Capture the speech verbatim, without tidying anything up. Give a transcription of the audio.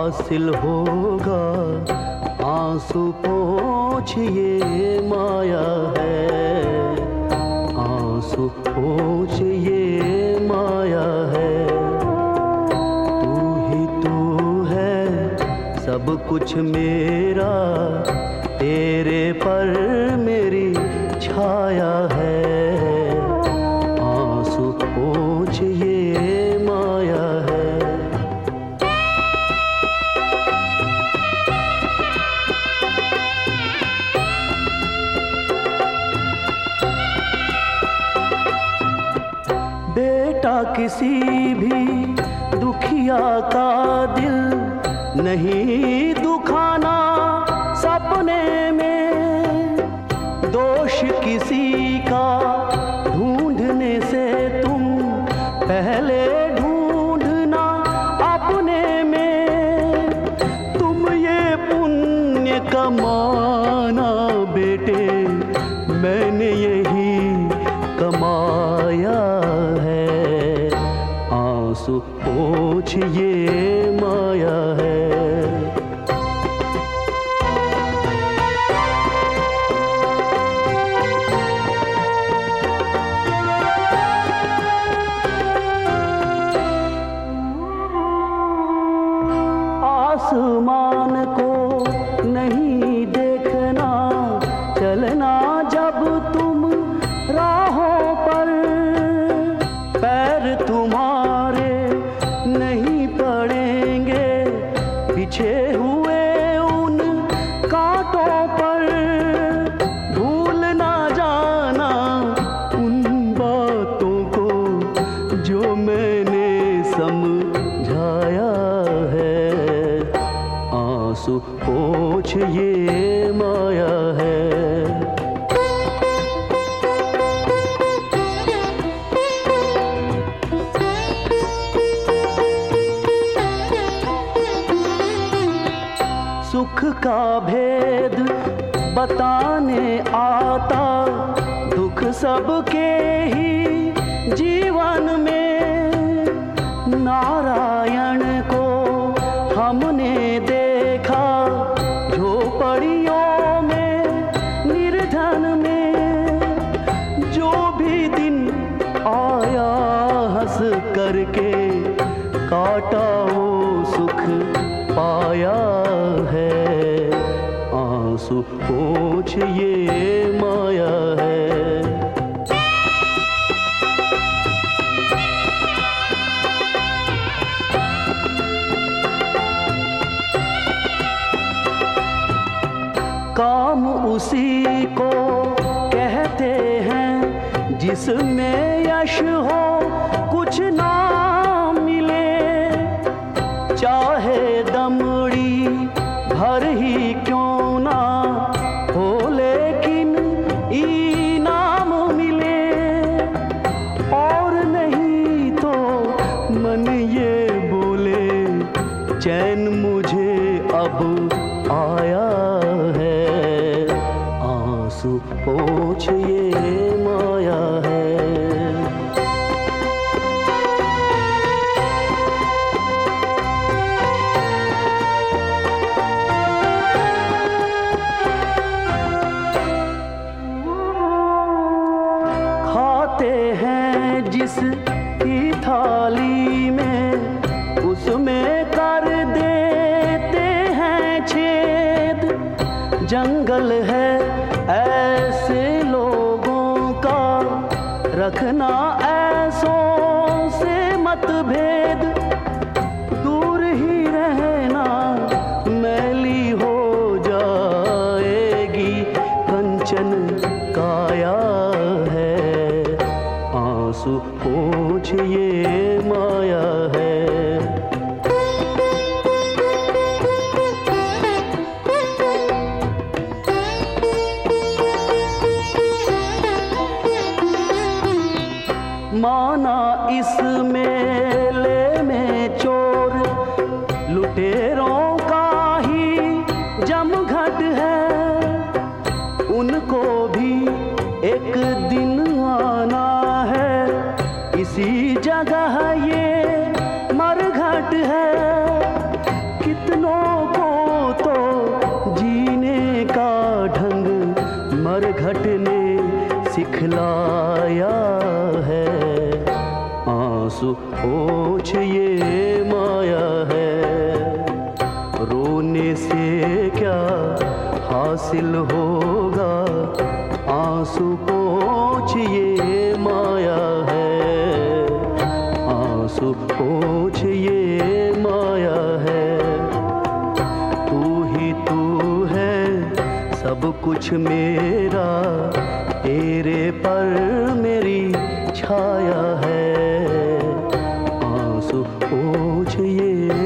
हासिल होगा आंसू पोंछ ये माया है, आंसू पोंछ ये माया है। तू ही तू है सब कुछ मेरा, तेरे पर मेरी छाया है, आंसू पोंछ ये माया है। बेटा किसी भी दुखिया का दिल नहीं दुखाना सपने में, दोष किसी का ढूंढने से तुम पहले ढूंढना अपने में। तुम ये पुण्य कमाना बेटे, मैंने यही कमाया है, आंसू पोंछ ये माया है। आसमान को नहीं देखना, चलना जब तुम राहों पर, पैर तुम्हारे नहीं पड़ेंगे पीछे हुए उन कांटों पर। भूल ना जाना उन बातों को जो मैंने समझाया है, आंसू पोंछ ये माया है। सुख का भेद बताने आता, दुख सबके ही जीवन में। नारायण को हमने देखा झोपड़ियों में, निर्धन में। जो भी दिन आया हंस करके काटा वो सुख पाया है, आंसू पोंछ ये माया है। काम उसी को कहते हैं जिसमें यश हो कुछ ना मिले, चाहे दमड़ी भर ही क्यों ना हो लेकिन इनाम मिले। और नहीं तो मन ये बोले चैन मुझे अब आया है, आंसू पोंछ ये माया है। खाते हैं जिस की थाली में, उसमें कर देते हैं छेद। जंगल है ऐसे लोगों का, रखना ऐसों से मतभेद। दूर ही रहना मैली हो जाएगी कंचन काया है, आंसू पोंछ ये माया है। माना इस मेले में चोर लुटेरों का ही जमघट है, उनको भी एक दिन आना है इसी जगह ये मरघट है। कितनों लाया है। आंसू पोंछ ये माया है, रोने से क्या हासिल होगा। आंसू पोंछ ये माया है, आंसू पोंछ ये माया है। तू ही तू है सब कुछ मेरा, तेरे पर मेरी छाया है। आंसू पोंछ ये